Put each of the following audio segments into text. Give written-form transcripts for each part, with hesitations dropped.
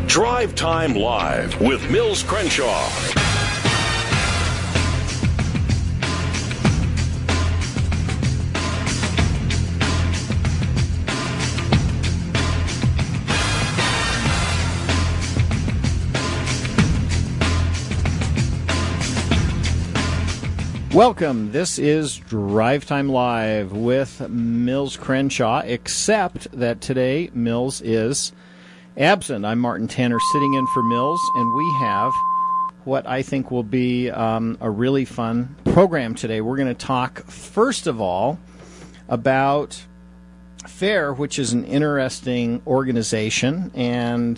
Drive Time Live with Mills Crenshaw. Welcome. This is Drive Time Live with Mills Crenshaw, except that today Mills is absent. I'm Martin Tanner sitting in for Mills, and we have what I think will be a really fun program today. We're going to talk, first of all, about FAIR, which is an interesting organization, and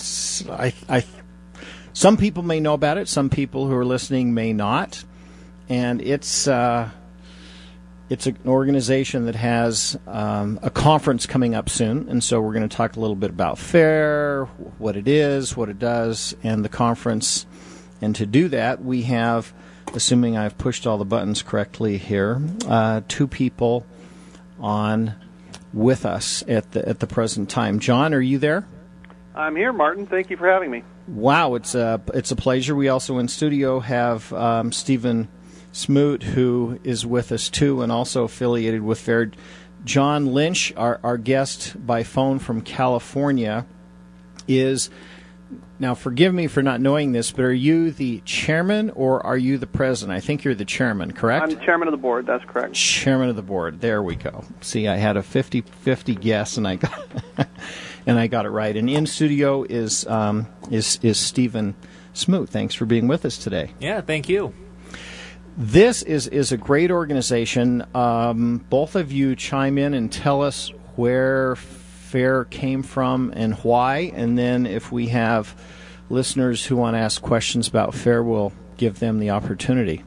some people may know about it, some people who are listening may not. And it's an organization that has a conference coming up soon, and so we're going to talk a little bit about FAIR, what it is, what it does, and the conference. And to do that, we have, assuming I've pushed all the buttons correctly here, two people on with us at the present time. John, are you there? I'm here, Martin. Thank you for having me. Wow, it's a pleasure. We also in studio have Stephen Smoot, who is with us too and also affiliated with FAIR. John Lynch, our guest by phone from California, is, now forgive me for not knowing this, but are you the chairman or are you the president? I think you're the chairman, correct? I'm the chairman of the board, that's correct. Chairman of the board, there we go. See, I had a 50-50 guess and I got and I got it right. And in studio is Stephen Smoot. Thanks for being with us today. Yeah, thank you. This is a great organization. Both of you chime in and tell us where FAIR came from and why, and then if we have listeners who want to ask questions about FAIR, we'll give them the opportunity.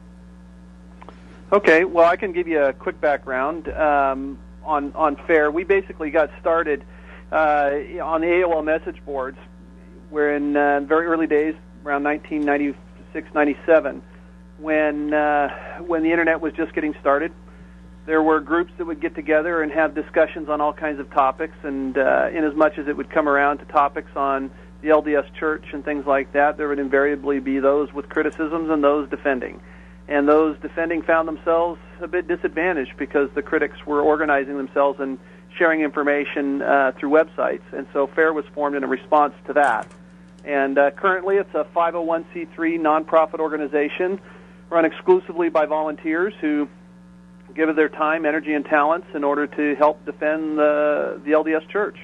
Okay, well, I can give you a quick background on FAIR. We basically got started on the AOL message boards. We're in very early days, around 1996, 97. When the internet was just getting started, there were groups that would get together and have discussions on all kinds of topics, and in as much as it would come around to topics on the LDS Church and things like that, there would invariably be those with criticisms and those defending. And those defending found themselves a bit disadvantaged because the critics were organizing themselves and sharing information through websites, and so FAIR was formed in a response to that. And currently it's a 501c3 nonprofit organization run exclusively by volunteers who give of their time, energy, and talents in order to help defend the LDS Church.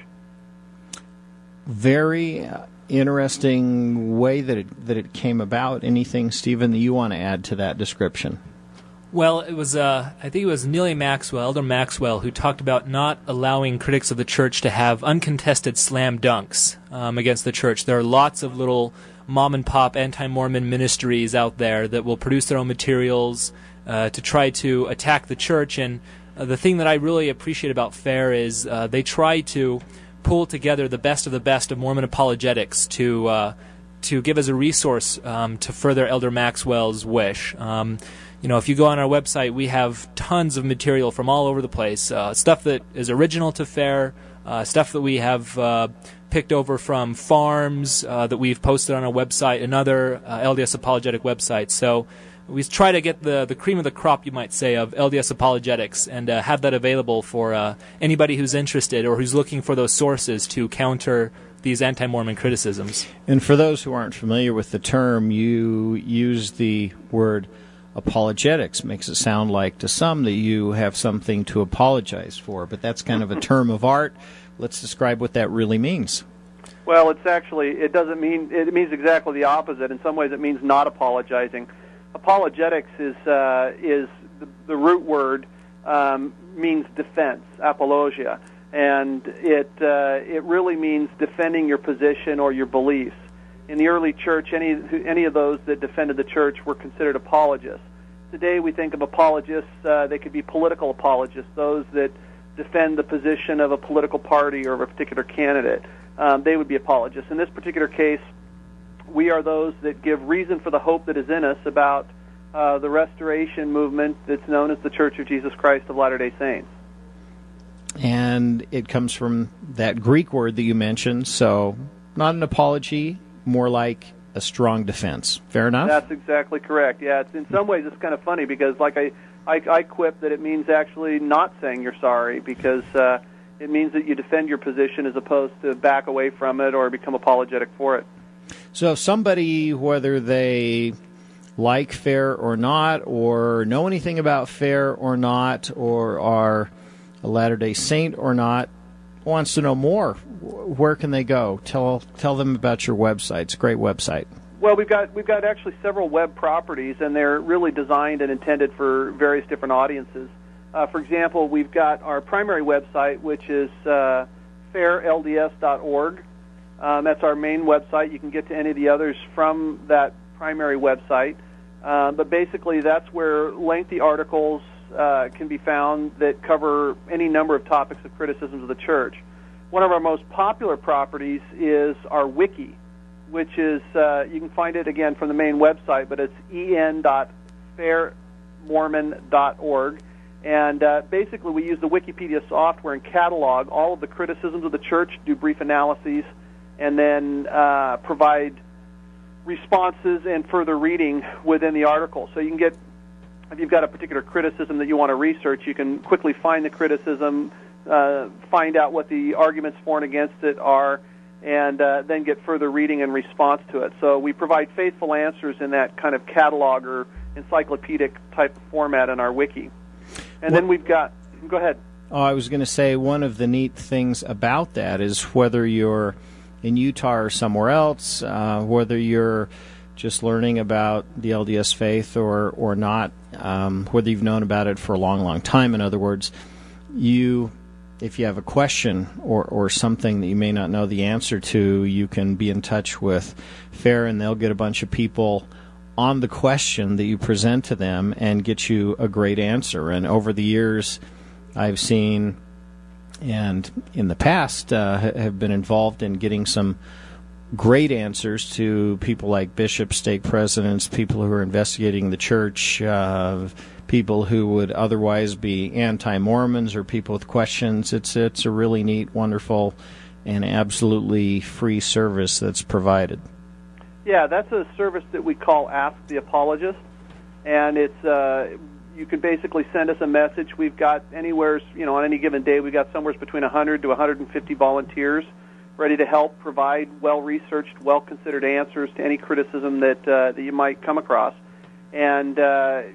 Very interesting way that it came about. Anything, Stephen, that you want to add to that description? Well, it was I think it was Neely Maxwell, Elder Maxwell, who talked about not allowing critics of the church to have uncontested slam dunks against the church. There are lots of little mom-and-pop anti-Mormon ministries out there that will produce their own materials to try to attack the church. And the thing that I really appreciate about FAIR is they try to pull together the best of Mormon apologetics to give as a resource to further Elder Maxwell's wish. If you go on our website, we have tons of material from all over the place, stuff that is original to FAIR, stuff that we have picked over from farms that we've posted on our website and other LDS apologetic websites. So we try to get the cream of the crop, you might say, of LDS apologetics and have that available for anybody who's interested or who's looking for those sources to counter these anti-Mormon criticisms. And for those who aren't familiar with the term, you use the word apologetics. Makes it sound like to some that you have something to apologize for, but that's kind of a term of art. Let's describe what that really means. Well, it means exactly the opposite. In some ways it means not apologizing. Apologetics is the root word means defense, apologia, and it really means defending your position or your beliefs. In the early church, any of those that defended the church were considered apologists. Today we think of apologists, they could be political apologists, those that defend the position of a political party or of a particular candidate. They would be apologists. In this particular case, we are those that give reason for the hope that is in us about the restoration movement that's known as the Church of Jesus Christ of Latter-day Saints. And it comes from that Greek word that you mentioned, so not an apology, more like a strong defense. Fair enough? That's exactly correct. Yeah, in some ways it's kind of funny because, like I quip that it means actually not saying you're sorry because it means that you defend your position as opposed to back away from it or become apologetic for it. So if somebody, whether they like FAIR or not, or know anything about FAIR or not, or are a Latter-day Saint or not, wants to know more, where can they go? Tell them about your website. It's a great website. Well, we've got actually several web properties, and they're really designed and intended for various different audiences. For example, we've got our primary website, which is fairlds.org. That's our main website. You can get to any of the others from that primary website. But basically, that's where lengthy articles can be found that cover any number of topics of criticisms of the church. One of our most popular properties is our wiki, which is, you can find it again from the main website, but it's en.fairmormon.org. And basically, we use the Wikipedia software and catalog all of the criticisms of the church, do brief analyses, and then provide responses and further reading within the article. So you can get, if you've got a particular criticism that you want to research, you can quickly find the criticism, find out what the arguments for and against it are, and then get further reading in response to it. So we provide faithful answers in that kind of catalog or encyclopedic type of format in our wiki. And then we've got, go ahead. Oh, I was going to say one of the neat things about that is whether you're in Utah or somewhere else, whether you're just learning about the LDS faith or not, whether you've known about it for a long, long time. In other words, if you have a question or something that you may not know the answer to, you can be in touch with FAIR, and they'll get a bunch of people on the question that you present to them and get you a great answer. And over the years, I've seen, and in the past have been involved in getting some great answers to people like bishops, stake presidents, people who are investigating the church, people who would otherwise be anti-Mormons or people with questions. It's a really neat, wonderful, and absolutely free service that's provided. Yeah, that's a service that we call Ask the Apologist, and it's you can basically send us a message. We've got anywhere, on any given day, we've got somewhere between 100 to 150 volunteers ready to help provide well-researched, well-considered answers to any criticism that you might come across. And the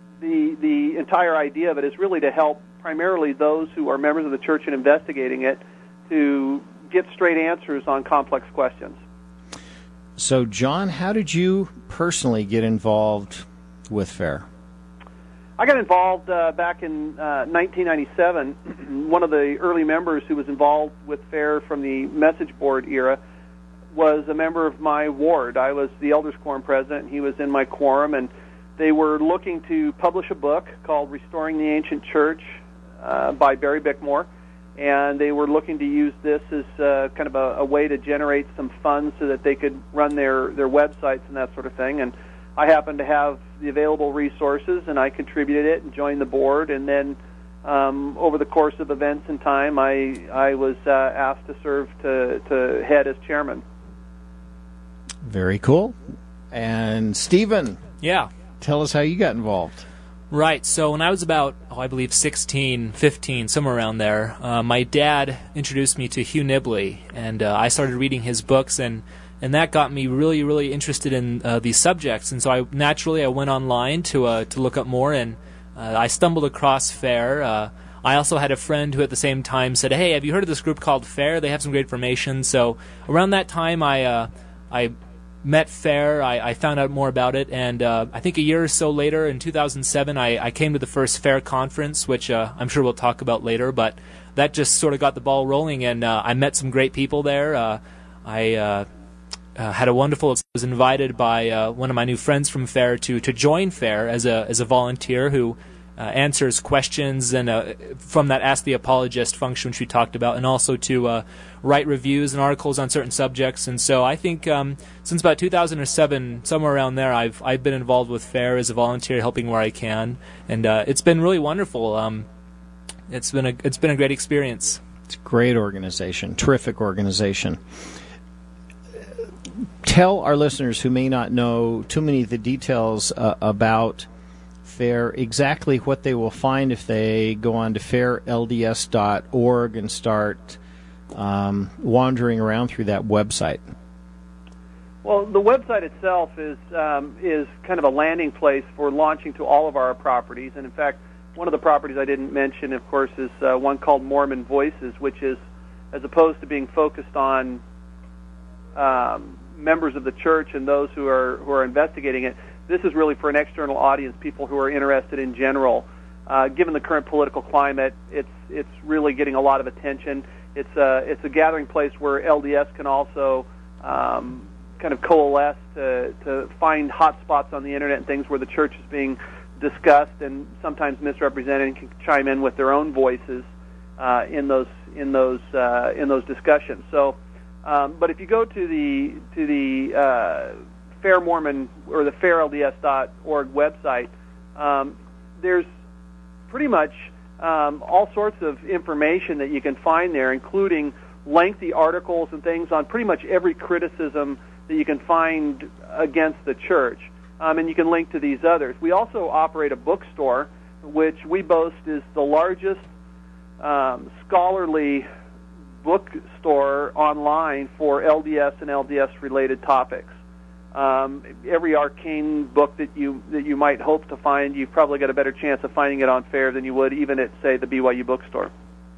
entire idea of it is really to help primarily those who are members of the church and investigating it to get straight answers on complex questions. So, John, how did you personally get involved with FAIR? I got involved back in 1997. One of the early members who was involved with FAIR from the message board era was a member of my ward. I was the Elders Quorum president, and he was in my quorum, and they were looking to publish a book called Restoring the Ancient Church by Barry Bickmore, and they were looking to use this as kind of a way to generate some funds so that they could run their websites and that sort of thing. And I happened to have the available resources, and I contributed it and joined the board. And then over the course of events and time, I was asked to serve to head as chairman. Very cool. And Stephen, yeah, tell us how you got involved. Right, so when I was about, I believe 16, 15, somewhere around there, my dad introduced me to Hugh Nibley, and I started reading his books, and that got me really, really interested in these subjects. And so I went online to look up more, and I stumbled across FAIR. I also had a friend who at the same time said, "Hey, have you heard of this group called FAIR? They have some great information." So around that time, I met FAIR. I found out more about it, and I think a year or so later, in 2007, I came to the first FAIR conference, which I'm sure we'll talk about later, but that just sort of got the ball rolling, and I met some great people there. I had a wonderful. I was invited by one of my new friends from FAIR to join FAIR as a volunteer who answers questions and from that Ask the Apologist function which we talked about, and also to write reviews and articles on certain subjects. And so I think since about 2007, somewhere around there, I've been involved with FAIR as a volunteer, helping where I can, and it's been really wonderful. It's been a great experience. It's a great organization, terrific organization. tell our listeners who may not know too many of the details about FAIR exactly what they will find if they go on to fairlds.org and start wandering around through that website. Well, the website itself is kind of a landing place for launching to all of our properties. And in fact, one of the properties I didn't mention, of course, is one called Mormon Voices, which is, as opposed to being focused on members of the church and those who are investigating it, this is really for an external audience, people who are interested in general. Given the current political climate, it's really getting a lot of attention. It's a gathering place where LDS can also kind of coalesce to find hot spots on the internet and things where the church is being discussed and sometimes misrepresented, and can chime in with their own voices in those discussions. So, but if you go to the Fair Mormon or the fairlds.org website, there's pretty much all sorts of information that you can find there, including lengthy articles and things on pretty much every criticism that you can find against the church. And you can link to these others. We also operate a bookstore, which we boast is the largest scholarly bookstore online for LDS and LDS-related topics. Every arcane book that you might hope to find, you've probably got a better chance of finding it on FAIR than you would even at, say, the BYU bookstore.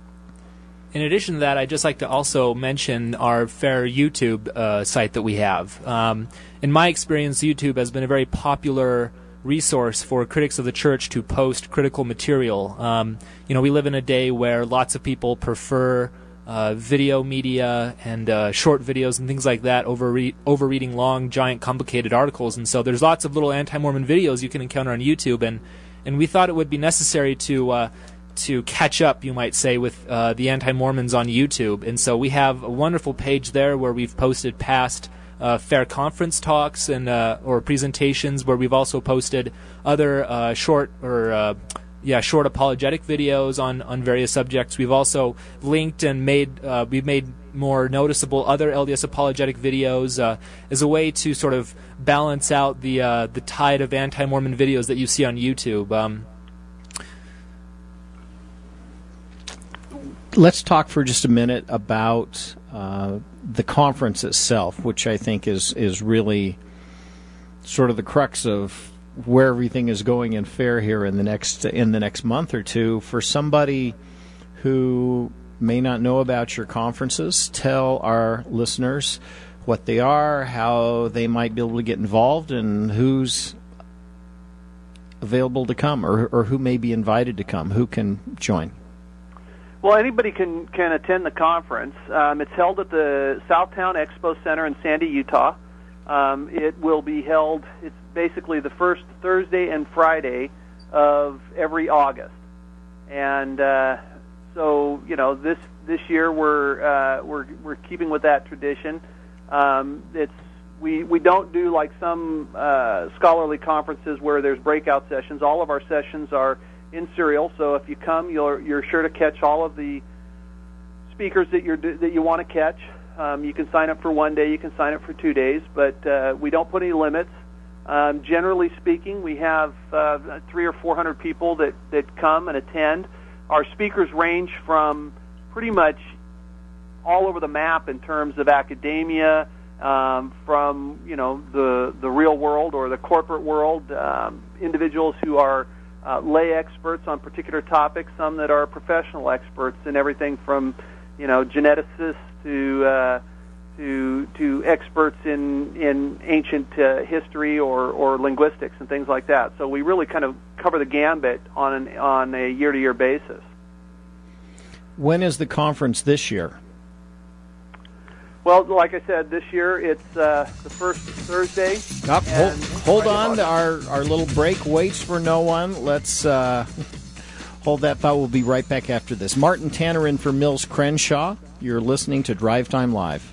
In addition to that, I'd just like to also mention our FAIR YouTube site that we have. In my experience, YouTube has been a very popular resource for critics of the church to post critical material. We live in a day where lots of people prefer video media and short videos and things like that over reading long, giant, complicated articles. And so there's lots of little anti-Mormon videos you can encounter on YouTube, and we thought it would be necessary to catch up, you might say, with the anti-Mormons on YouTube. And so we have a wonderful page there where we've posted past FAIR conference talks and or presentations, where we've also posted other short apologetic videos on various subjects. We've also linked and we've made more noticeable other LDS apologetic videos as a way to sort of balance out the tide of anti-Mormon videos that you see on YouTube. Let's talk for just a minute about the conference itself, which I think is really sort of the crux of where everything is going in FAIR here in the next month or two. For somebody who may not know about your conferences, tell our listeners what they are, how they might be able to get involved, and who's available to come, or who may be invited to come, who can join. Well, anybody can attend the conference. It's held at the Southtown Expo Center in Sandy, Utah. It will be held, it's basically the first Thursday and Friday of every August. And so, this year we're keeping with that tradition. We don't do like some scholarly conferences where there's breakout sessions. All of our sessions are in serial, so if you come, you're sure to catch all of the speakers that you want to catch. You can sign up for 1 day, you can sign up for 2 days, but we don't put any limits. Generally speaking, we have 300 or 400 people that come and attend. Our speakers range from pretty much all over the map in terms of academia, from the real world or the corporate world, individuals who are lay experts on particular topics, some that are professional experts in everything from geneticists to experts in ancient history or linguistics and things like that. So we really kind of cover the gambit on a year-to-year basis. When is the conference this year? Well, like I said, this year it's the first Thursday. Hold on. Our little break waits for no one. Let's hold that thought. We'll be right back after this. Martin Tanner in for Mills Crenshaw. You're listening to Drive Time Live.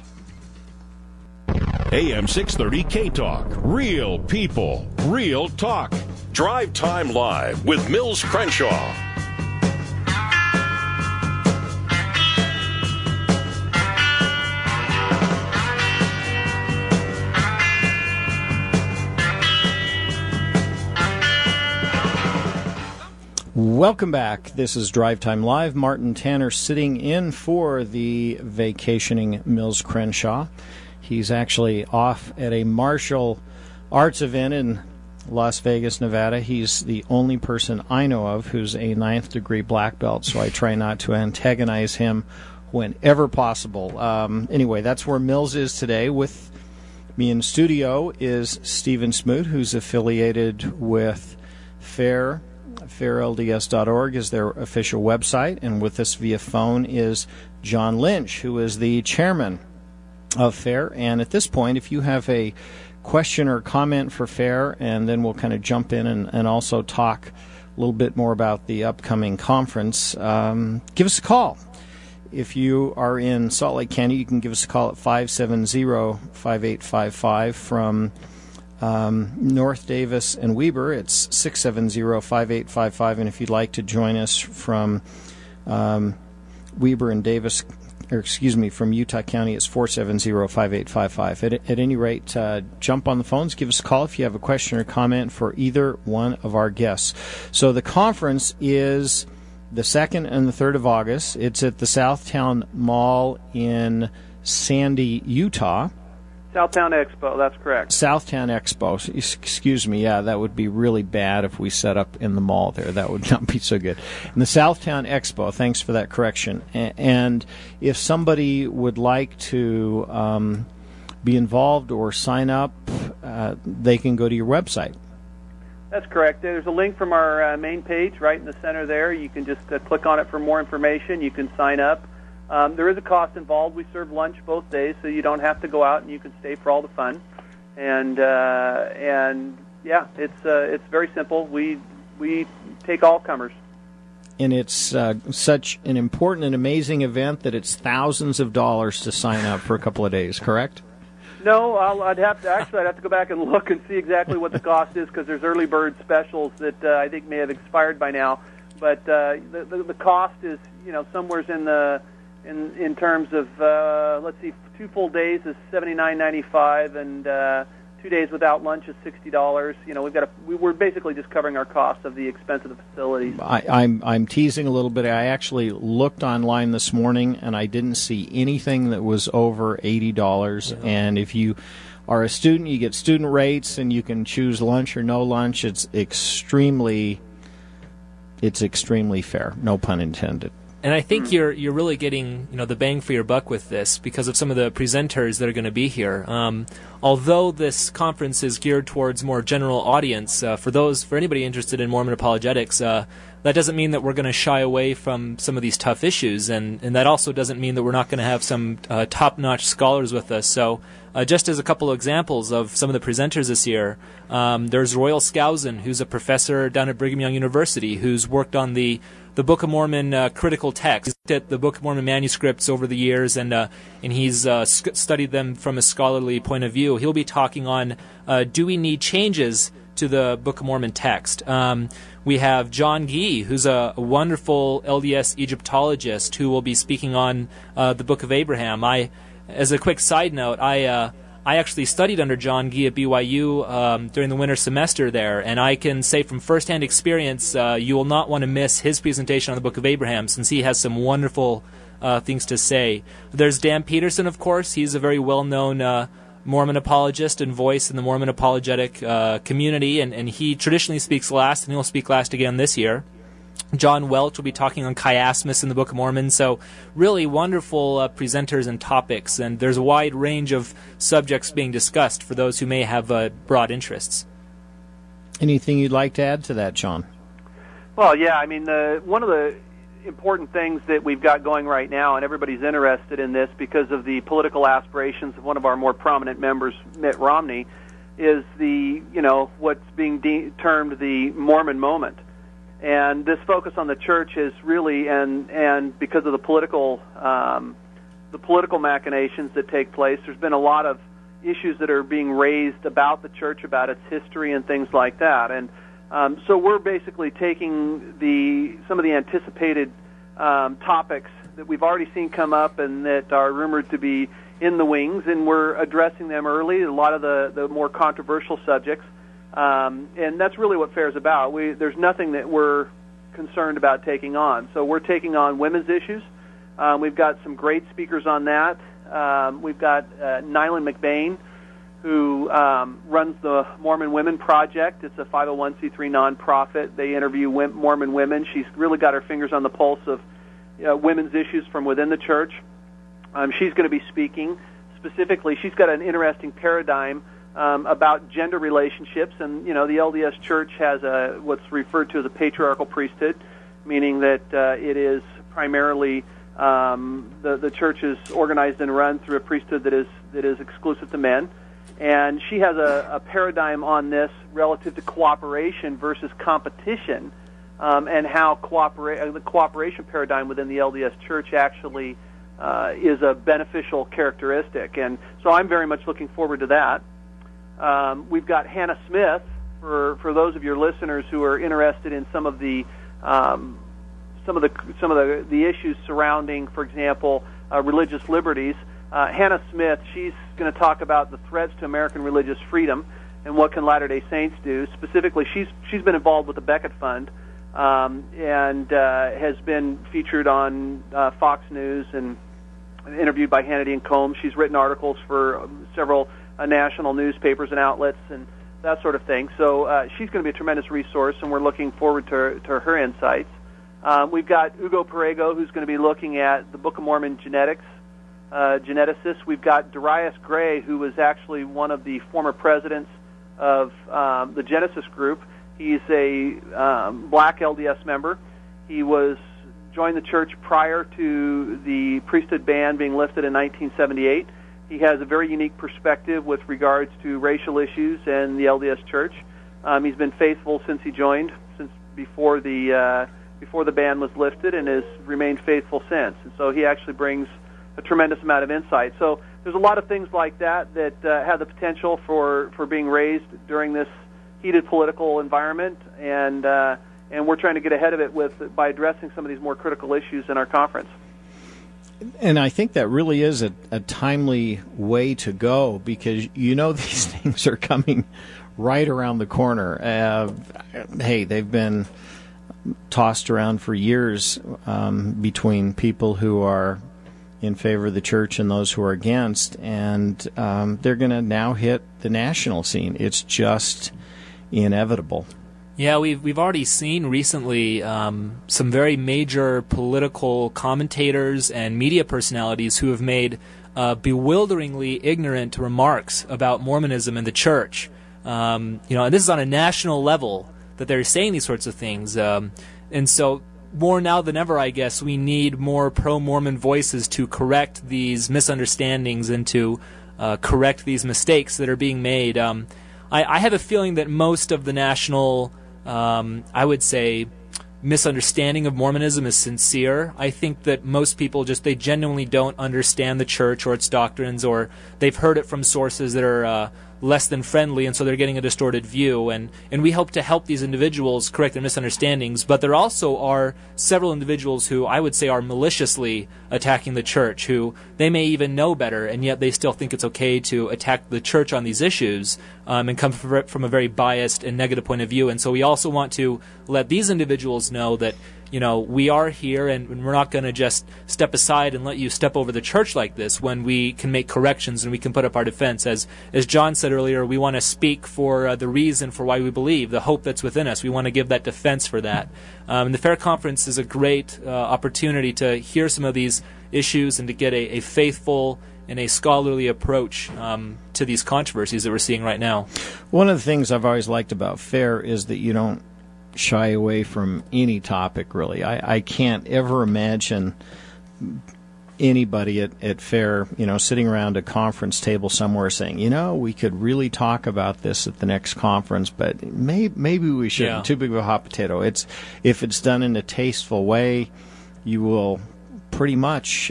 AM 630 K-Talk. Real people, real talk. Drive Time Live with Mills Crenshaw. Welcome back. This is Drive Time Live. Martin Tanner sitting in for the vacationing Mills Crenshaw. He's actually off at a martial arts event in Las Vegas, Nevada. He's the only person I know of who's a 9th degree black belt, so I try not to antagonize him whenever possible. Anyway, that's where Mills is today. With me in studio is Stephen Smoot, who's affiliated with FAIR. FairLDS.org is their official website, and with us via phone is John Lynch, who is the chairman of FAIR. And at this point, if you have a question or comment for FAIR, and then we'll kind of jump in and also talk a little bit more about the upcoming conference, give us a call. If you are in Salt Lake County, you can give us a call at 570-5855 from North Davis and Weber. It's 670-5855, and if you'd like to join us from Weber and Davis, from Utah County, it's 470-5855. At any rate, jump on the phones, give us a call if you have a question or comment for either one of our guests. So the conference is the 2nd and the 3rd of August. It's at the Southtown Mall in Sandy, Utah. Southtown Expo, that's correct. Southtown Expo. Excuse me, yeah, that would be really bad if we set up in the mall there. That would not be so good. And the Southtown Expo, thanks for that correction. And if somebody would like to be involved or sign up, they can go to your website. That's correct. There's a link from our main page right in the center there. You can just click on it for more information. You can sign up. There is a cost involved. We serve lunch both days, so you don't have to go out, and you can stay for all the fun. And yeah, it's very simple. We take all comers. And it's such an important and amazing event that it's thousands of dollars to sign up for a couple of days. Correct? No, I'd have to go back and look and see exactly what the cost is, because there's early bird specials that I think may have expired by now. But the cost is somewhere in terms of, let's see, 2 full days is $79.95, and 2 days without lunch is $60. We're basically just covering our costs of the expense of the facilities. I'm teasing a little bit. I actually looked online this morning, and I didn't see anything that was over $80. Yeah. And if you are a student, you get student rates, and you can choose lunch or no lunch. It's extremely fair. No pun intended. And I think you're really getting the bang for your buck with this because of some of the presenters that are going to be here. Although this conference is geared towards more general audience, for anybody interested in Mormon apologetics, that doesn't mean that we're going to shy away from some of these tough issues, and that also doesn't mean that we're not going to have some top-notch scholars with us. So just as a couple of examples of some of the presenters this year, there's Royal Skousen, who's a professor down at Brigham Young University, who's worked on the Book of Mormon critical text. He's looked at the Book of Mormon manuscripts over the years, and he's studied them from a scholarly point of view. He'll be talking on do we need changes to the Book of Mormon text. We have John Gee, who's a wonderful LDS Egyptologist who will be speaking on the Book of Abraham. As a quick side note, I actually studied under John Gee at BYU during the winter semester there, and I can say from firsthand experience, you will not want to miss his presentation on the Book of Abraham, since he has some wonderful things to say. There's Dan Peterson, of course. He's a very well-known Mormon apologist and voice in the Mormon apologetic community, and he traditionally speaks last, and he'll speak last again this year. John Welch will be talking on chiasmus in the Book of Mormon. So really wonderful presenters and topics, and there's a wide range of subjects being discussed for those who may have broad interests. Anything you'd like to add to that, John? Well, yeah, I mean, one of the important things that we've got going right now, and everybody's interested in this because of the political aspirations of one of our more prominent members, Mitt Romney, is what's being termed the Mormon moment. And this focus on the church is really, and because of the political machinations that take place, there's been a lot of issues that are being raised about the church, about its history and things like that. And so we're basically taking some of the anticipated topics that we've already seen come up and that are rumored to be in the wings, and we're addressing them early, a lot of the more controversial subjects. And that's really what FAIR is about. There's nothing that we're concerned about taking on. So we're taking on women's issues. We've got some great speakers on that. We've got Nylan McBain, who runs the Mormon Women Project. It's a 501c3 nonprofit. They interview Mormon women. She's really got her fingers on the pulse of women's issues from within the church. She's going to be speaking. Specifically, she's got an interesting paradigm about gender relationships. And, the LDS Church has what's referred to as a patriarchal priesthood, meaning that it is primarily the church is organized and run through a priesthood that is exclusive to men. And she has a paradigm on this relative to cooperation versus competition, and how the cooperation paradigm within the LDS Church actually is a beneficial characteristic. And so I'm very much looking forward to that. We've got Hannah Smith, for those of your listeners who are interested in some of the issues surrounding, for example, religious liberties. Hannah Smith, she's going to talk about the threats to American religious freedom and what can Latter-day Saints do. Specifically, she's been involved with the Becket Fund and has been featured on Fox News and interviewed by Hannity and Combs. She's written articles for several national newspapers and outlets and that sort of thing. So she's going to be a tremendous resource, and we're looking forward to her insights. We've got Hugo Perego, who's going to be looking at the Book of Mormon geneticist. We've got Darius Gray, who was actually one of the former presidents of the Genesis Group. He's a black LDS member. He joined the church prior to the priesthood ban being lifted in 1978. He has a very unique perspective with regards to racial issues and the LDS Church. He's been faithful since he joined, since before the ban was lifted, and has remained faithful since. And so he actually brings a tremendous amount of insight. So there's a lot of things like that have the potential for being raised during this heated political environment, and we're trying to get ahead of it by addressing some of these more critical issues in our conference. And I think that really is a timely way to go, because these things are coming right around the corner. Hey, they've been tossed around for years between people who are in favor of the church and those who are against, and they're going to now hit the national scene. It's just inevitable. Yeah, we've already seen recently some very major political commentators and media personalities who have made bewilderingly ignorant remarks about Mormonism and the church. And this is on a national level that they're saying these sorts of things. And so more now than ever, I guess, we need more pro-Mormon voices to correct these misunderstandings and to correct these mistakes that are being made. I have a feeling that most of the national, I would say, misunderstanding of Mormonism is sincere. I think that most people they genuinely don't understand the church or its doctrines, or they've heard it from sources that are less than friendly, and so they're getting a distorted view. And we hope to help these individuals correct their misunderstandings, but there also are several individuals who I would say are maliciously attacking the church, who they may even know better, and yet they still think it's okay to attack the church on these issues and come from a very biased and negative point of view. And so we also want to let these individuals know that we are here, and we're not going to just step aside and let you step over the church like this when we can make corrections and we can put up our defense. As John said earlier, we want to speak for the reason for why we believe, the hope that's within us. We want to give that defense for that. And the Fair Conference is a great opportunity to hear some of these issues and to get a faithful and a scholarly approach to these controversies that we're seeing right now. One of the things I've always liked about Fair is that you don't shy away from any topic, really. I can't ever imagine anybody at Fair, sitting around a conference table somewhere saying, we could really talk about this at the next conference, but maybe we shouldn't. Yeah. Too big of a hot potato. If it's done in a tasteful way, you will pretty much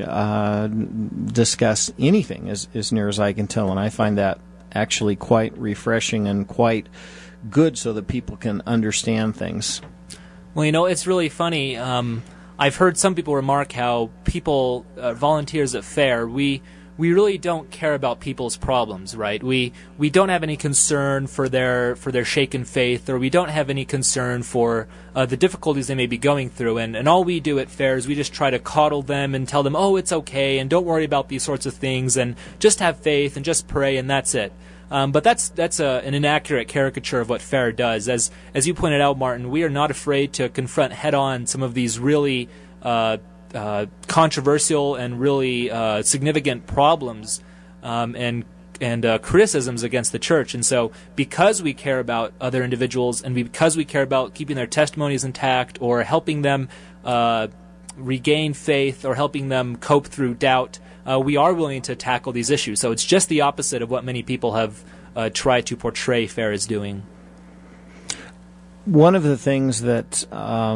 discuss anything, as near as I can tell, and I find that actually quite refreshing and quite good, so that people can understand things. Well, it's really funny. I've heard some people remark how people, volunteers at Fair, we we really don't care about people's problems, right? We don't have any concern for their shaken faith, or we don't have any concern for the difficulties they may be going through. And all we do at FAIR is we just try to coddle them and tell them, oh, it's okay, and don't worry about these sorts of things, and just have faith and just pray, and that's it. But that's an inaccurate caricature of what FAIR does. As you pointed out, Martin, we are not afraid to confront head-on some of these really controversial and really significant problems and criticisms against the church. And so because we care about other individuals, and because we care about keeping their testimonies intact, or helping them regain faith, or helping them cope through doubt, we are willing to tackle these issues. So it's just the opposite of what many people have tried to portray FAIR as doing. One of the things that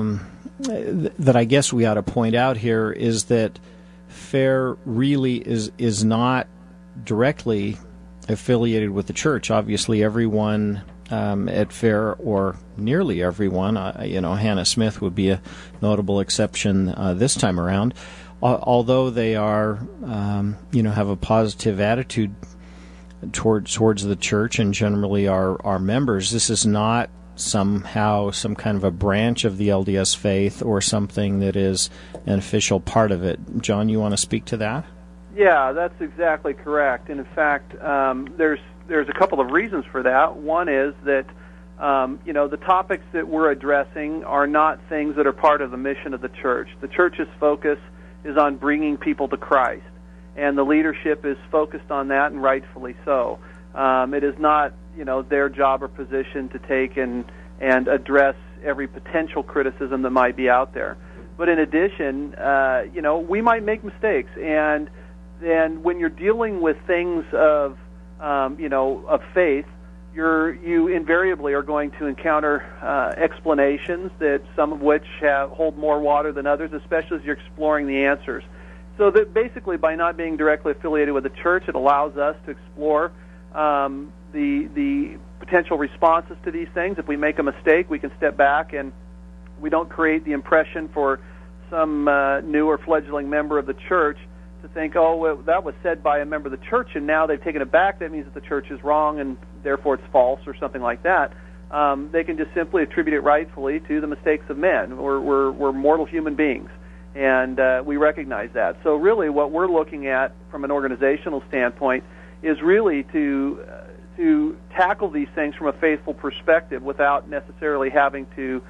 I guess we ought to point out here is that FAIR really is not directly affiliated with the church. Obviously, everyone at FAIR, or nearly everyone, Hannah Smith would be a notable exception this time around, although they are, have a positive attitude towards the church and generally are members. This is not somehow some kind of a branch of the LDS faith or something that is an official part of it. John, you want to speak to that? Yeah, that's exactly correct. And in fact, there's a couple of reasons for that. One is that the topics that we're addressing are not things that are part of the mission of the church. The church's focus is on bringing people to Christ, and the leadership is focused on that, and rightfully so. It is not their job or position to take and address every potential criticism that might be out there. But in addition, we might make mistakes, and when you're dealing with things of faith, you invariably are going to encounter explanations that some of which hold more water than others, especially as you're exploring the answers. So that basically, by not being directly affiliated with the church, it allows us to explore the potential responses to these things. If we make a mistake, we can step back, and we don't create the impression for some new or fledgling member of the church to think, oh, well, that was said by a member of the church, and now they've taken it back. That means that the church is wrong, and therefore it's false, or something like that. They can just simply attribute it rightfully to the mistakes of men. We're mortal human beings, and we recognize that. So really what we're looking at from an organizational standpoint is really to tackle these things from a faithful perspective without necessarily having to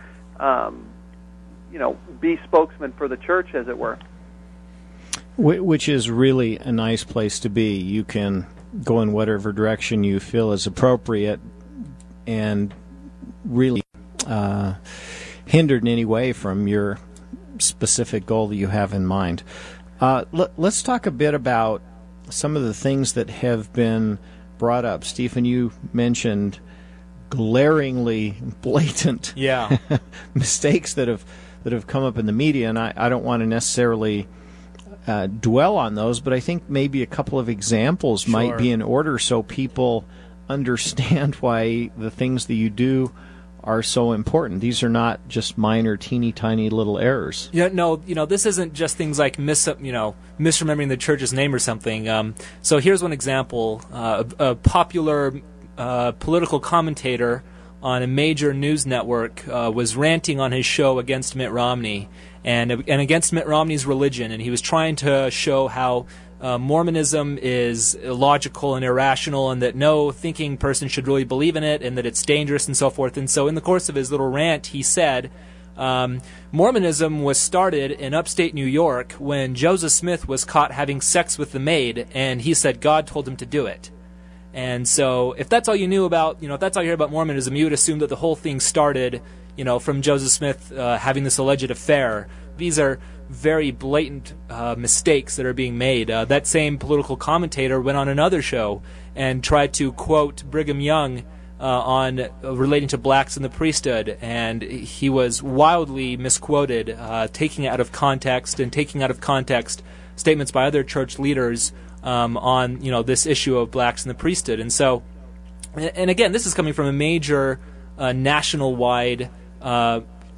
be spokesman for the church, as it were. Which is really a nice place to be. You can go in whatever direction you feel is appropriate and really hindered in any way from your specific goal that you have in mind. Let's talk a bit about some of the things that have been brought up. Stephen, you mentioned glaringly blatant mistakes that have come up in the media, and I don't want to necessarily dwell on those, but I think maybe a couple of examples might be in order so people understand why the things that you do are so important. These are not just minor, teeny tiny little errors. Yeah, no, this isn't just things like misremembering the church's name or something. So here's one example. A popular political commentator on a major news network was ranting on his show against Mitt Romney and against Mitt Romney's religion, and he was trying to show how Mormonism is illogical and irrational, and that no thinking person should really believe in it, and that it's dangerous and so forth. And so in the course of his little rant, he said, Mormonism was started in upstate New York when Joseph Smith was caught having sex with the maid, and he said God told him to do it. And so if that's all you knew about, if that's all you heard about Mormonism, you would assume that the whole thing started, from Joseph Smith having this alleged affair. These are very blatant mistakes that are being made. That same political commentator went on another show and tried to quote Brigham Young on relating to blacks in the priesthood, and he was wildly misquoted, taking out of context statements by other church leaders on this issue of blacks in the priesthood. And so, and again, this is coming from a major national-wide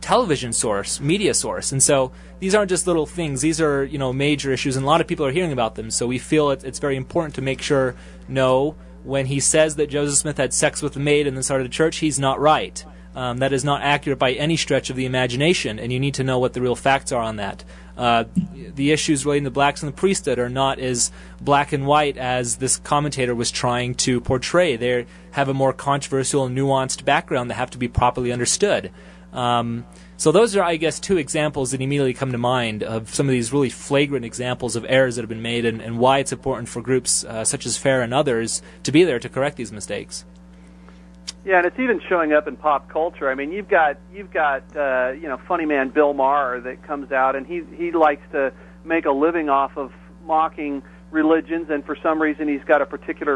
television source, media source. And so these aren't just little things. These are, major issues, and a lot of people are hearing about them. So we feel it's very important to make sure, no, when he says that Joseph Smith had sex with a maid and then started a church, he's not right. That is not accurate by any stretch of the imagination, and you need to know what the real facts are on that. The issues relating to blacks and the priesthood are not as black and white as this commentator was trying to portray. They have a more controversial and nuanced background that have to be properly understood. So those are, I guess, two examples that immediately come to mind of some of these really flagrant examples of errors that have been made, and why it's important for groups such as FAIR and others to be there to correct these mistakes. Yeah, and it's even showing up in pop culture. I mean, you've got funny man Bill Maher that comes out, and he likes to make a living off of mocking religions, and for some reason he's got a particular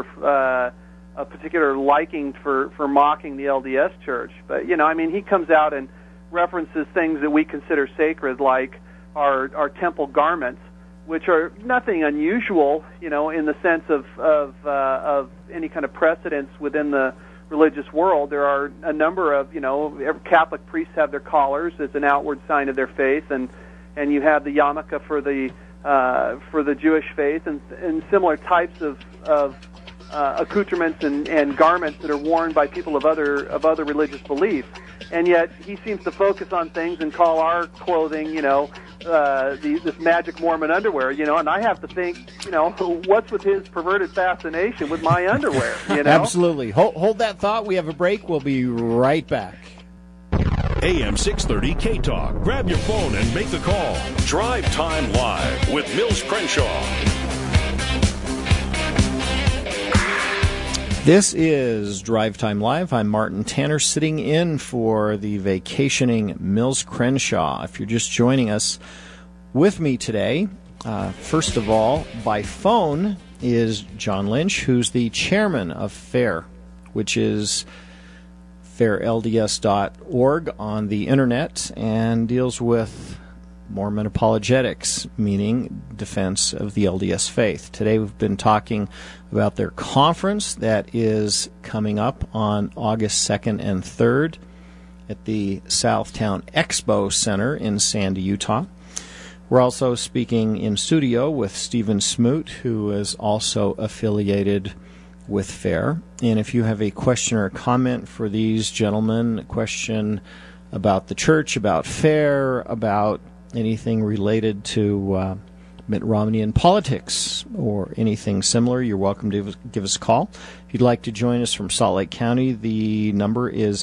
liking for mocking the LDS Church. But he comes out and references things that we consider sacred, like our temple garments, which are nothing unusual, in the sense of any kind of precedence within the religious world. There are a number of, Catholic priests have their collars as an outward sign of their faith, and you have the yarmulke for the Jewish faith, and similar types of accoutrements and garments that are worn by people of other religious beliefs. And yet he seems to focus on things and call our clothing, this magic Mormon underwear, and I have to think, what's with his perverted fascination with my underwear, Absolutely. Hold that thought. We have a break. We'll be right back. AM 630 K-Talk. Grab your phone and make the call. Drive Time Live with Mills Crenshaw. This is Drive Time Live. I'm Martin Tanner, sitting in for the vacationing Mills Crenshaw. If you're just joining us, with me today, first of all, by phone, is John Lynch, who's the chairman of FAIR, which is fairlds.org on the internet, and deals with Mormon apologetics, meaning defense of the LDS faith. Today we've been talking about their conference that is coming up on August 2nd and 3rd at the Southtown Expo Center in Sandy, Utah. We're also speaking in studio with Stephen Smoot, who is also affiliated with FAIR. And if you have a question or a comment for these gentlemen, a question about the church, about FAIR, about anything related to Mitt Romney and politics or anything similar, you're welcome to give us a call. If you'd like to join us from Salt Lake County, the number is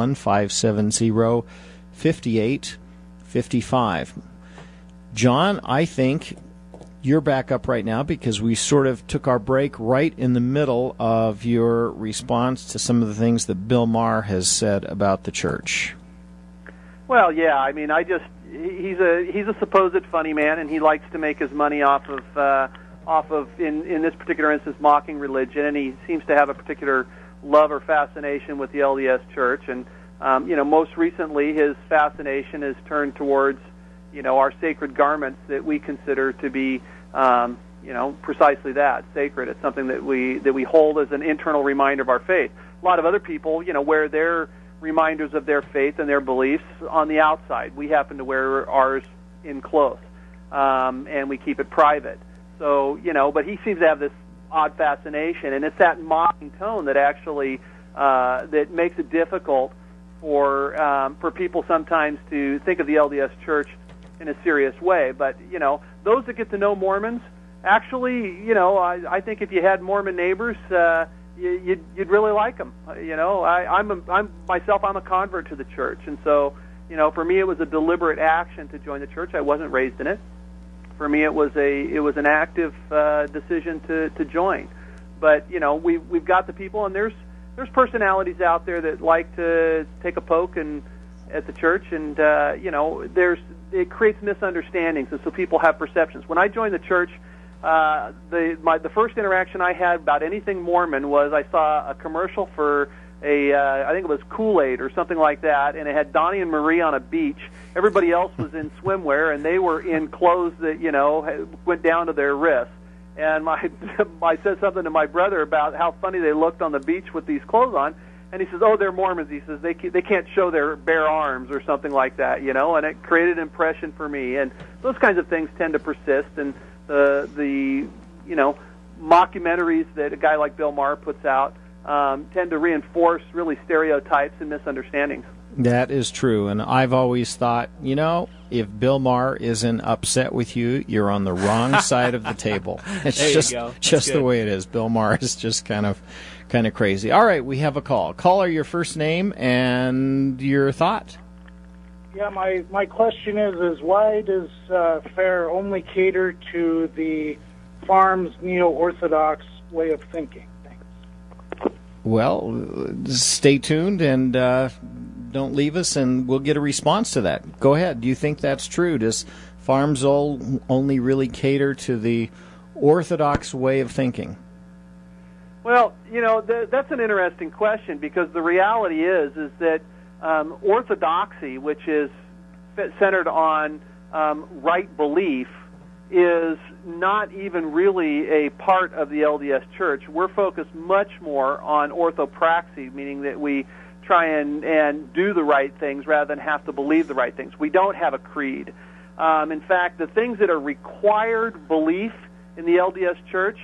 801-570-5855. John, I think you're back up right now because we sort of took our break right in the middle of your response to some of the things that Bill Maher has said about the church. Well, yeah, I mean, he's a supposed funny man, and he likes to make his money off of in this particular instance mocking religion, and he seems to have a particular love or fascination with the LDS Church, and most recently his fascination is turned towards our sacred garments that we consider to be precisely that, sacred. It's something that we hold as an internal reminder of our faith. A lot of other people wear their reminders of their faith and their beliefs on the outside. We happen to wear ours in close, and we keep it private. So, but he seems to have this odd fascination, and it's that mocking tone that actually that makes it difficult for people sometimes to think of the LDS Church in a serious way. But those that get to know Mormons, actually, I think if you had Mormon neighbors, you'd really like them. I'm a convert to the church, and so for me it was a deliberate action to join the church. I wasn't raised in it. For me, it was an active decision to join. But we've got the people, and there's personalities out there that like to take a poke at the church, and it creates misunderstandings, and so people have perceptions. When I joined the church, the first interaction I had about anything Mormon was I saw a commercial for I think it was Kool-Aid or something like that, and it had Donnie and Marie on a beach. Everybody else was in swimwear, and they were in clothes that went down to their wrists. And I said something to my brother about how funny they looked on the beach with these clothes on, And he says, "Oh, they're Mormons." He says they can't show their bare arms or something like that, you know. And it created an impression for me. And those kinds of things tend to persist. And the you know, mockumentaries that a guy like Bill Maher puts out tend to reinforce really stereotypes and misunderstandings. That is true, and I've always thought, you know, if Bill Maher isn't upset with you, you're on the wrong side of the table. It's just the way it is. Bill Maher is just kind of crazy. All right, we have a call. Caller, your first name and your thought. Yeah, my question is why does FAIR only cater to the farm's neo-Orthodox way of thinking? Thanks. Well, stay tuned and don't leave us, and we'll get a response to that. Go ahead. Do you think that's true? Does farms only really cater to the Orthodox way of thinking? Well, you know, that's an interesting question, because the reality is that orthodoxy, which is centered on right belief, is not even really a part of the LDS Church. We're focused much more on orthopraxy, meaning that we try and do the right things rather than have to believe the right things. We don't have a creed. In fact, the things that are required belief in the LDS Church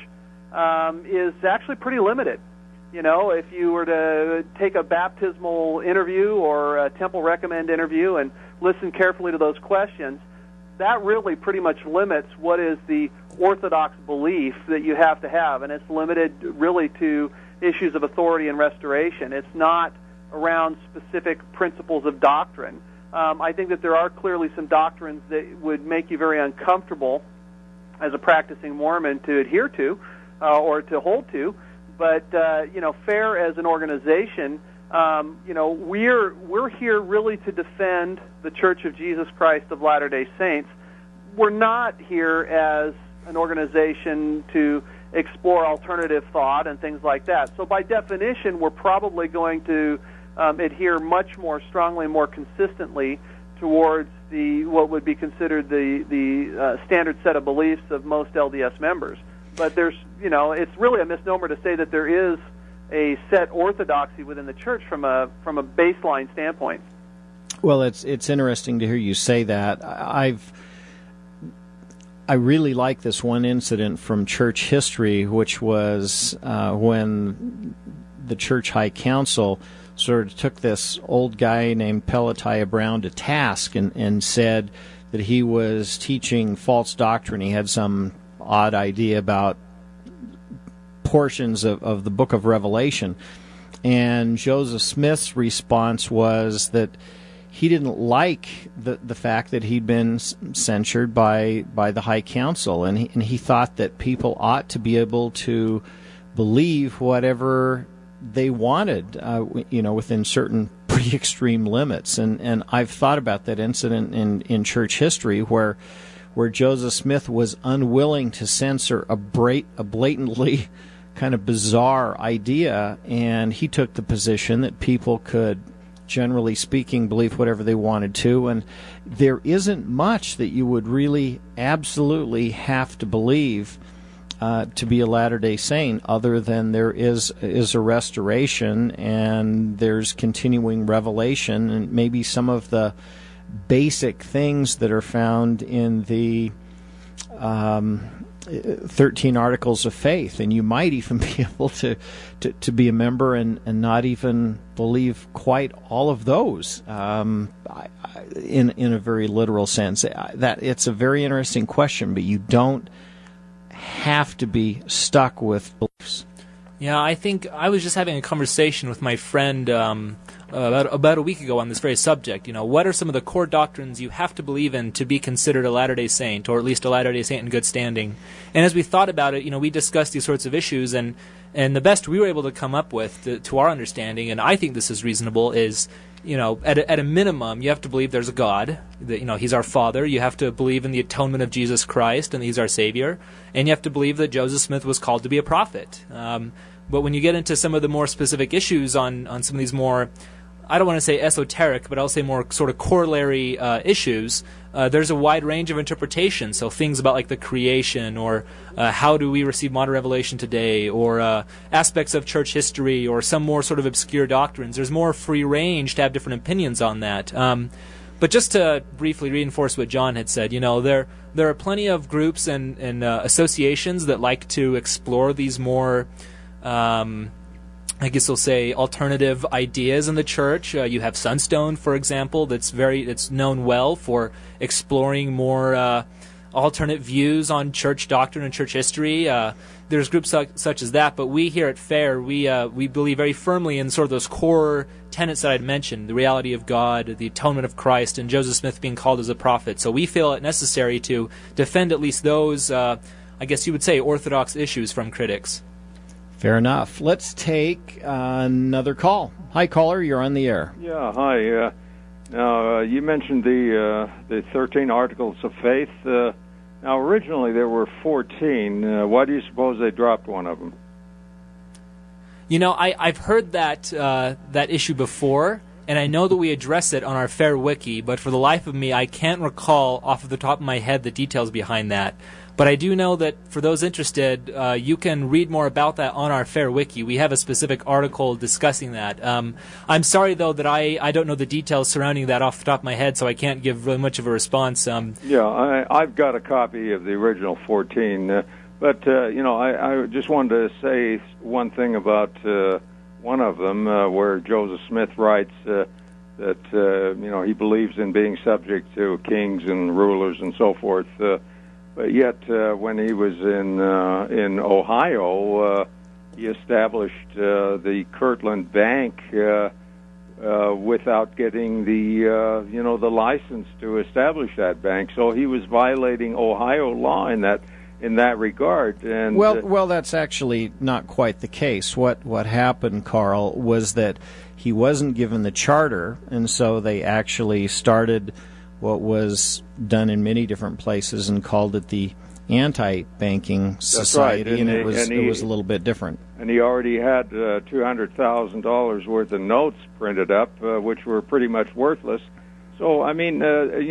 is actually pretty limited. You know, if you were to take a baptismal interview or a temple recommend interview and listen carefully to those questions, that really pretty much limits what is the Orthodox belief that you have to have, and it's limited really to issues of authority and restoration. It's not around specific principles of doctrine. I think that there are clearly some doctrines that would make you very uncomfortable as a practicing Mormon to adhere to or to hold to. But you know, FAIR as an organization, you know, we're here really to defend the Church of Jesus Christ of Latter-day Saints. We're not here as an organization to explore alternative thought and things like that. So by definition, we're probably going to adhere much more strongly, more consistently towards what would be considered the standard set of beliefs of most LDS members. But there's, you know, it's really a misnomer to say that there is a set orthodoxy within the church from a baseline standpoint. Well, it's interesting to hear you say that. I really like this one incident from church history, which was when the Church High Council sort of took this old guy named Pelatiah Brown to task and said that he was teaching false doctrine. He had some odd idea about portions of the book of Revelation. And Joseph Smith's response was that he didn't like the fact that he'd been censured by the High Council, and he thought that people ought to be able to believe whatever they wanted, you know, within certain pretty extreme limits. And I've thought about that incident in church history where Joseph Smith was unwilling to censor a blatantly kind of bizarre idea, and he took the position that people could, generally speaking, believe whatever they wanted to, and there isn't much that you would really absolutely have to believe to be a Latter-day Saint, other than there is a restoration and there's continuing revelation, and maybe some of the basic things that are found in the 13 Articles of Faith, and you might even be able to be a member and not even believe quite all of those in a very literal sense. That it's a very interesting question, but you don't have to be stuck with beliefs. Yeah, I think I was just having a conversation with my friend about a week ago on this very subject. You know, what are some of the core doctrines you have to believe in to be considered a Latter-day Saint, or at least a Latter-day Saint in good standing? And as we thought about it, you know, we discussed these sorts of issues, and the best we were able to come up with to our understanding, and I think this is reasonable, is, you know, at a minimum, you have to believe there's a God, that, you know, He's our Father. You have to believe in the atonement of Jesus Christ, and He's our Savior. And you have to believe that Joseph Smith was called to be a prophet. But when you get into some of the more specific issues on some of these more I don't want to say esoteric, but I'll say more sort of corollary issues, there's a wide range of interpretation. So things about like the creation, or how do we receive modern revelation today, or aspects of church history, or some more sort of obscure doctrines. There's more free range to have different opinions on that. But just to briefly reinforce what John had said, there are plenty of groups and associations that like to explore these more, I guess we'll say, alternative ideas in the church. You have Sunstone, for example, that's known well for exploring more alternate views on church doctrine and church history. There's groups such as that, but we here at FAIR, we believe very firmly in sort of those core tenets that I'd mentioned: the reality of God, the atonement of Christ, and Joseph Smith being called as a prophet. So we feel it necessary to defend at least those, I guess you would say, orthodox issues from critics. Fair enough. Let's take another call. Hi, caller. You're on the air. Yeah, hi. Now, you mentioned the 13 Articles of Faith. Now, originally there were 14. Why do you suppose they dropped one of them? I've heard that issue before, and I know that we address it on our FAIR Wiki, but for the life of me, I can't recall off of the top of my head the details behind that. But I do know that for those interested, you can read more about that on our FAIR Wiki. We have a specific article discussing that. I'm sorry, though, that I don't know the details surrounding that off the top of my head, so I can't give really much of a response. I've got a copy of the original 14. But I just wanted to say one thing about one of them, where Joseph Smith writes that he believes in being subject to kings and rulers and so forth. But yet, when he was in Ohio, he established the Kirtland Bank without getting the license to establish that bank. So he was violating Ohio law in that regard. And well, that's actually not quite the case. What happened, Carl, was that he wasn't given the charter, and so they actually started what was done in many different places and called it the Anti-Banking Society. That's right. And it was a little bit different. And he already had $200,000 worth of notes printed up, which were pretty much worthless. So, I mean,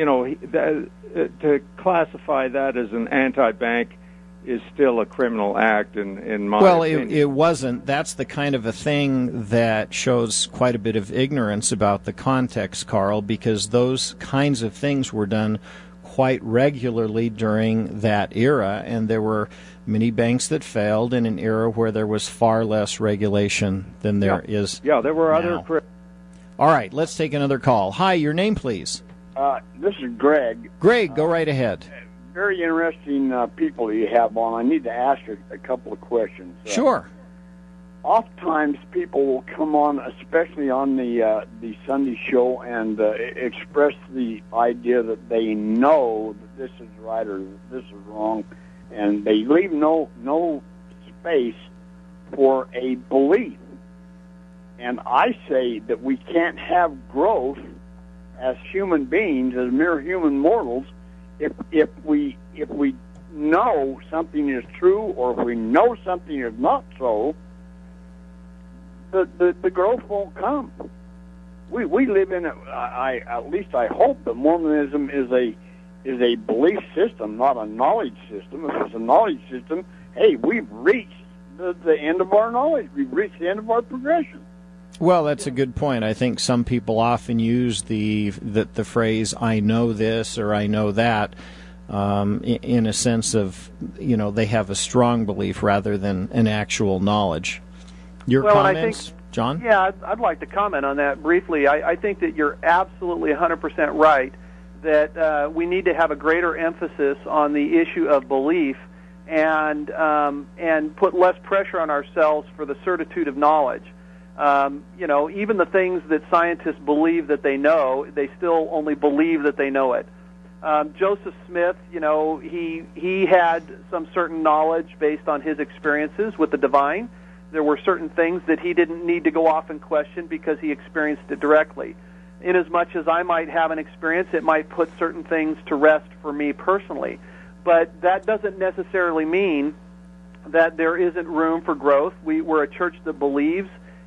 to classify that as an anti-bank is still a criminal act in my opinion. Well, it wasn't. That's the kind of a thing that shows quite a bit of ignorance about the context, Carl, because those kinds of things were done quite regularly during that era, and there were many banks that failed in an era where there was far less regulation than there is Yeah, there were now. other... All right, let's take another call. Hi, your name, please. This is Greg. Greg, go right ahead. Very interesting people you have on. I need to ask you a couple of questions. Sure. Oftentimes people will come on, especially on the Sunday show, and express the idea that they know that this is right or this is wrong, and they leave no space for a belief. And I say that we can't have growth as human beings, as mere human mortals, if we know something is true, or if we know something is not so, the growth won't come. We live in at least I hope that Mormonism is a belief system, not a knowledge system. If it's a knowledge system, hey, we've reached the end of our knowledge. We've reached the end of our progression. Well, that's a good point. I think some people often use the phrase "I know this" or "I know that" in a sense of, they have a strong belief rather than an actual knowledge. Your comments, John? Yeah, I'd like to comment on that briefly. I think that you're absolutely 100% right that we need to have a greater emphasis on the issue of belief and put less pressure on ourselves for the certitude of knowledge. Even the things that scientists believe that they know, they still only believe that they know it. Joseph Smith, he had some certain knowledge based on his experiences with the divine. There were certain things that he didn't need to go off and question because he experienced it directly. Inasmuch as I might have an experience, it might put certain things to rest for me personally. But that doesn't necessarily mean that there isn't room for growth. We're a church that believes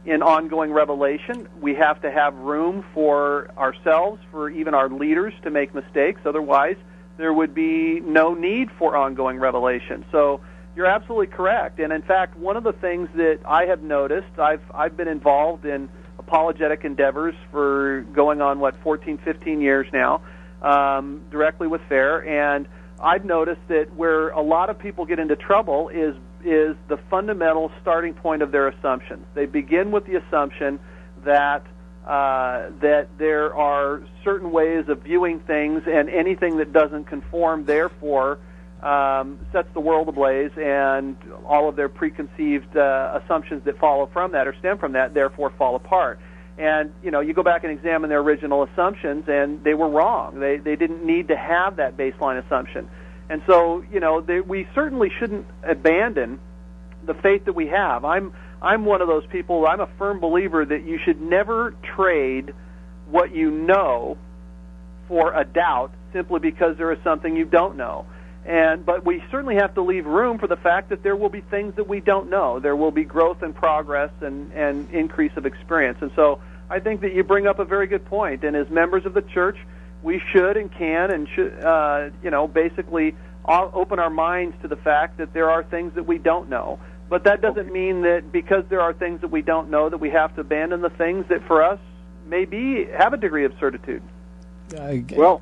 in ongoing revelation. We have to have room for ourselves, for even our leaders to make mistakes. Otherwise, there would be no need for ongoing revelation. So you're absolutely correct. And in fact, one of the things that I have noticed, I've been involved in apologetic endeavors for going on, 14, 15 years now, directly with FAIR, and I've noticed that where a lot of people get into trouble is the fundamental starting point of their assumptions. They begin with the assumption that there are certain ways of viewing things, and anything that doesn't conform, therefore, sets the world ablaze, and all of their preconceived assumptions that follow from that or stem from that, therefore, fall apart. And, you go back and examine their original assumptions, and they were wrong. They didn't need to have that baseline assumption. And so, we certainly shouldn't abandon the faith that we have. I'm one of those people. I'm a firm believer that you should never trade what you know for a doubt simply because there is something you don't know. But we certainly have to leave room for the fact that there will be things that we don't know. There will be growth and progress and increase of experience. And so I think that you bring up a very good point. And as members of the church, we should and can and should, basically open our minds to the fact that there are things that we don't know. But that doesn't mean that because there are things that we don't know that we have to abandon the things that for us have a degree of certitude. Well,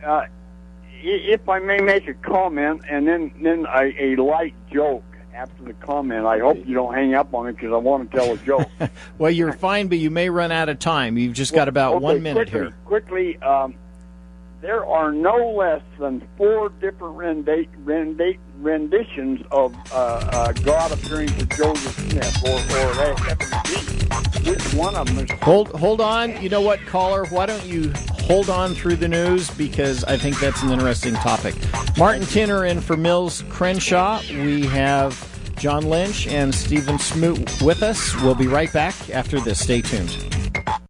if I may make a comment and then a light joke after the comment. I hope you don't hang up on me because I want to tell a joke. Well, you're fine, but you may run out of time. You've just got about 1 minute here. Quickly, there are no less than 4 different renditions of God appearing to Joseph Smith, or which one of them is... Hold on. You know what, caller? Why don't you hold on through the news, because I think that's an interesting topic. Martin Tinner in for Mills Crenshaw. We have John Lynch and Stephen Smoot with us. We'll be right back after this. Stay tuned.